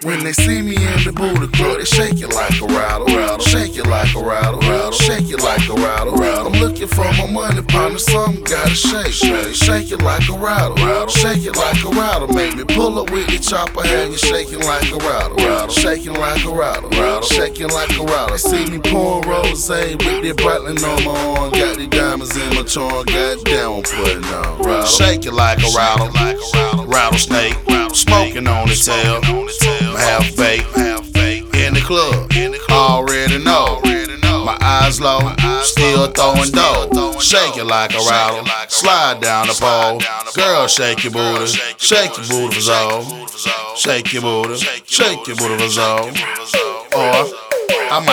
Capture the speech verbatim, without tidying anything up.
When they see me in the booty club, they shake it like a rattle, rattle. Shake it like a rattle, rattle. Shake it like a rattle, rattle. I'm looking for my money, partner, something gotta shake, shake. Shake it like a rattle, rattle. Shake it like a rattle. Make me pull up with the chopper, have you shaking like a rattle, rattle. Shaking like a rattle, rattle. Shaking like a rattle. See me pouring rosé with the brightling on my arm. Got the diamonds in my charm, goddamn, I'm putting on. Rattle. Shake it like a rattle, rattlesnake. Smoking on the tail, half baked in the club. Already know, my eyes low, still throwing dough. Shake it like a rattle, slide down the pole. Girl, shake your booty, shake your booty for zone. Shake your booty, shake your booty for zone. Or I might